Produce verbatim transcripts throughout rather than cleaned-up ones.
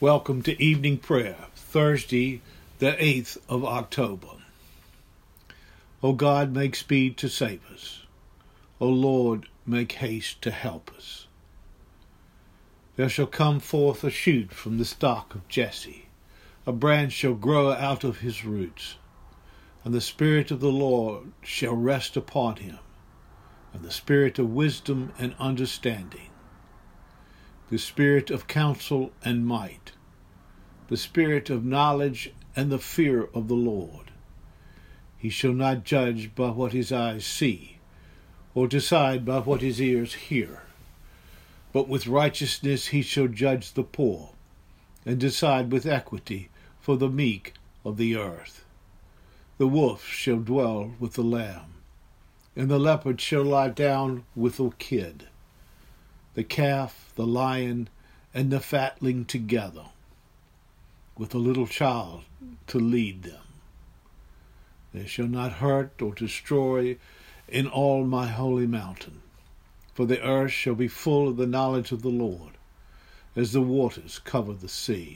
Welcome to evening prayer, Thursday, the eighth of October. O God, make speed to save us. O Lord, make haste to help us. There shall come forth a shoot from the stock of Jesse. A branch shall grow out of his roots. And the Spirit of the Lord shall rest upon him, and the Spirit of wisdom and understanding, the Spirit of counsel and might, the Spirit of knowledge and the fear of the Lord. He shall not judge by what his eyes see, or decide by what his ears hear. But with righteousness he shall judge the poor, and decide with equity for the meek of the earth. The wolf shall dwell with the lamb, and the leopard shall lie down with the kid, the calf, the lion, and the fatling together, with a little child to lead them. They shall not hurt or destroy in all my holy mountain, for the earth shall be full of the knowledge of the Lord, as the waters cover the sea.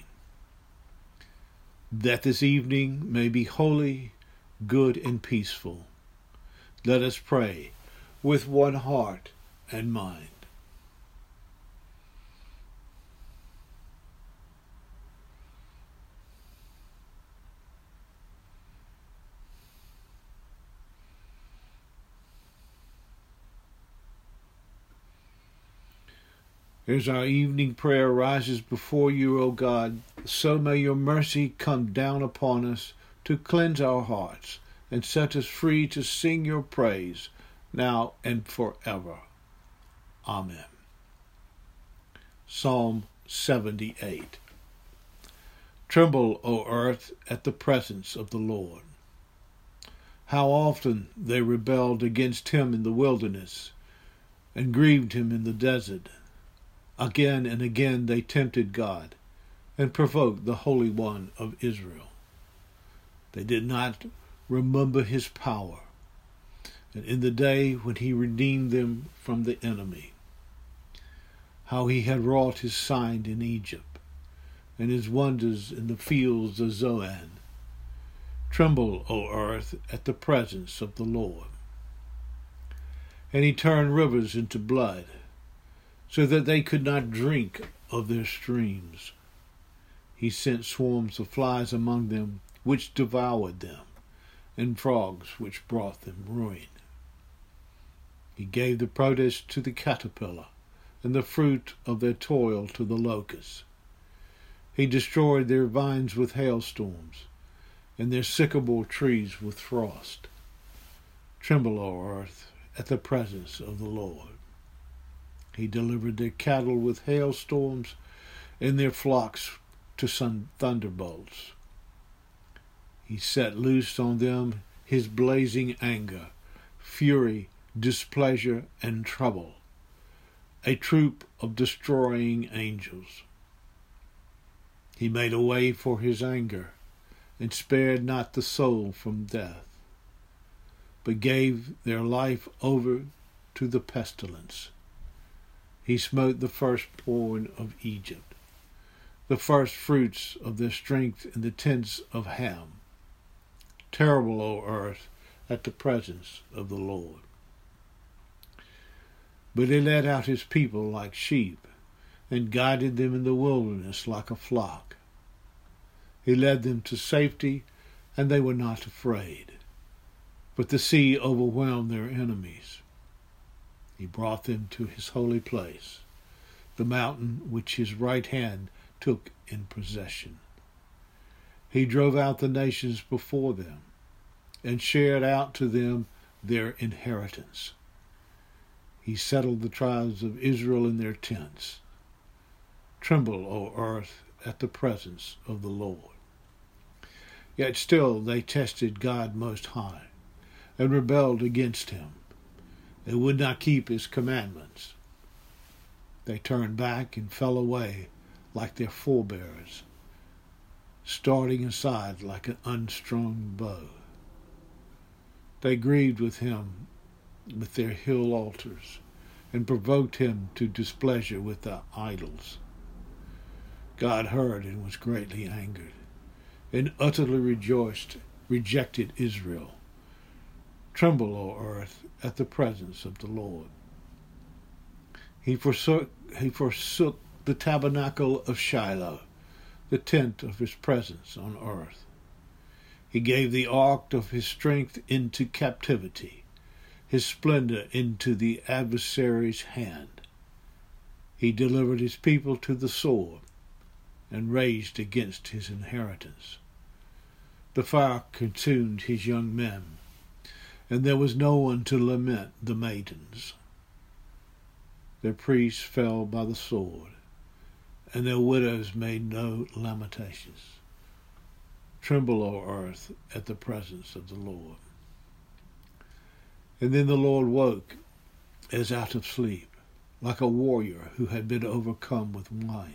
That this evening may be holy, good, and peaceful, let us pray with one heart and mind. As our evening prayer rises before you, O God, so may your mercy come down upon us to cleanse our hearts and set us free to sing your praise now and forever. Amen. Psalm seventy-eight. Tremble, O earth, at the presence of the Lord. How often they rebelled against him in the wilderness and grieved him in the desert. Again and again they tempted God and provoked the Holy One of Israel. They did not remember his power, and in the day when he redeemed them from the enemy, how he had wrought his sign in Egypt, and his wonders in the fields of Zoan. Tremble, O earth, at the presence of the Lord. And he turned rivers into blood, so that they could not drink of their streams. He sent swarms of flies among them, which devoured them, and frogs which brought them ruin. He gave the produce to the caterpillar, and the fruit of their toil to the locust. He destroyed their vines with hailstorms, and their sycamore trees with frost. Tremble, O earth, at the presence of the Lord. He delivered their cattle with hailstorms, and their flocks to sun thunderbolts. He set loose on them his blazing anger, fury, displeasure, and trouble, a troop of destroying angels. He made a way for his anger, and spared not the soul from death, but gave their life over to the pestilence. He smote the firstborn of Egypt, the first fruits of their strength in the tents of Ham. Terrible, O earth, at the presence of the Lord. But he led out his people like sheep, and guided them in the wilderness like a flock. He led them to safety, and they were not afraid. But the sea overwhelmed their enemies. He brought them to his holy place, the mountain which his right hand took in possession. He drove out the nations before them, and shared out to them their inheritance. He settled the tribes of Israel in their tents. Tremble, O earth, at the presence of the Lord. Yet still they tested God Most High, and rebelled against him. They would not keep his commandments. They turned back and fell away like their forebears, starting aside like an unstrung bow. They grieved with him with their hill altars, and provoked him to displeasure with the idols. God heard and was greatly angered, and utterly rejoiced, rejected Israel. Tremble, O earth, at the presence of the Lord. He forsook, he forsook the tabernacle of Shiloh, the tent of his presence on earth. He gave the ark of his strength into captivity, his splendor into the adversary's hand. He delivered his people to the sword and raged against his inheritance. The fire consumed his young men, and there was no one to lament the maidens. Their priests fell by the sword, and their widows made no lamentations. Tremble, O earth, at the presence of the Lord. And then the Lord woke as out of sleep, like a warrior who had been overcome with wine.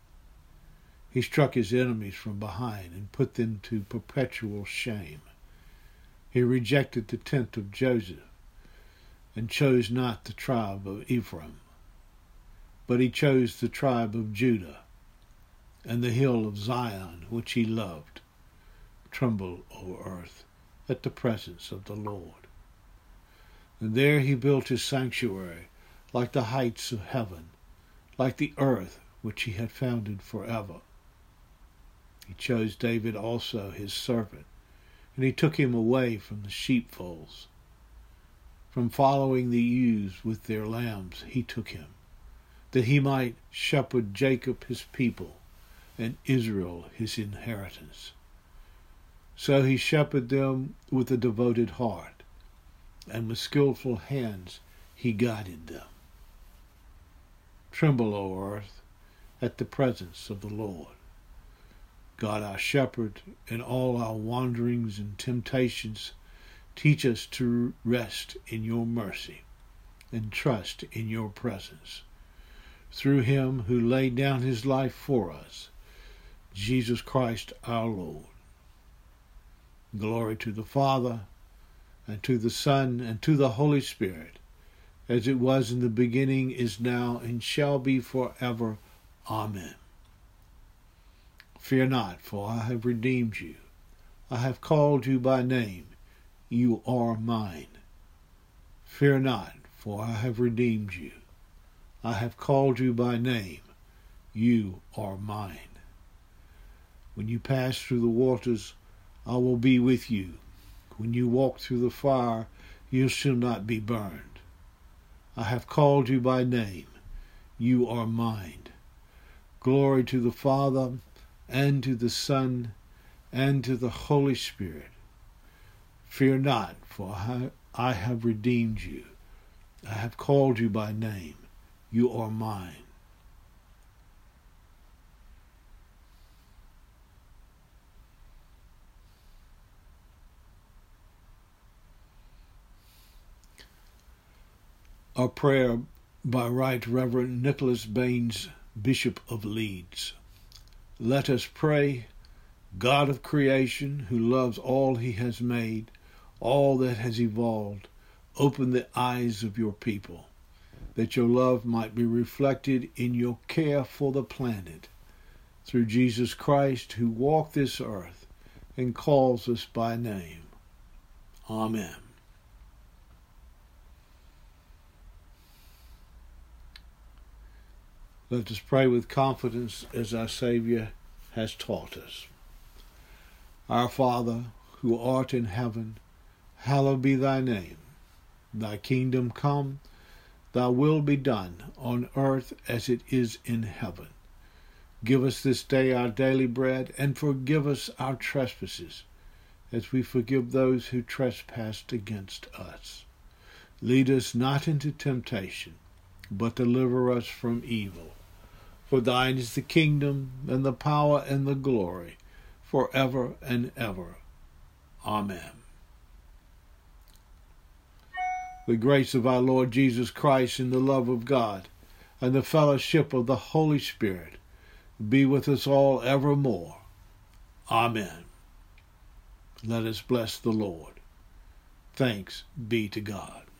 He struck his enemies from behind and put them to perpetual shame. He rejected the tent of Joseph and chose not the tribe of Ephraim, but he chose the tribe of Judah and the hill of Zion, which he loved. Tremble, O earth, at the presence of the Lord. And there he built his sanctuary, like the heights of heaven, like the earth which he had founded forever. He chose David also his servant, and he took him away from the sheepfolds. From following the ewes with their lambs he took him, that he might shepherd Jacob his people, and Israel his inheritance. So he shepherded them with a devoted heart, and with skillful hands he guided them. Tremble, O earth, at the presence of the Lord. God our shepherd, in all our wanderings and temptations, teach us to rest in your mercy and trust in your presence. Through him who laid down his life for us, Jesus Christ our Lord. Glory to the Father, and to the Son, and to the Holy Spirit, as it was in the beginning, is now, and shall be forever. Amen. Fear not, for I have redeemed you. I have called you by name. You are mine. Fear not, for I have redeemed you. I have called you by name. You are mine. When you pass through the waters, I will be with you. When you walk through the fire, you shall not be burned. I have called you by name. You are mine. Glory to the Father, and to the Son, and to the Holy Spirit. Fear not, for I have redeemed you. I have called you by name. You are mine. A prayer by Right Reverend Nicholas Baines, Bishop of Leeds. Let us pray. God of creation, who loves all he has made, all that has evolved, open the eyes of your people, that your love might be reflected in your care for the planet, through Jesus Christ, who walked this earth and calls us by name. Amen. Let us pray with confidence as our Savior has taught us. Our Father, who art in heaven, hallowed be thy name. Thy kingdom come, thy will be done, on earth as it is in heaven. Give us this day our daily bread, and forgive us our trespasses, as we forgive those who trespass against us. Lead us not into temptation, but deliver us from evil. For thine is the kingdom, and the power, and the glory, forever and ever. Amen. The grace of our Lord Jesus Christ, and the love of God, and the fellowship of the Holy Spirit be with us all evermore. Amen. Let us bless the Lord. Thanks be to God.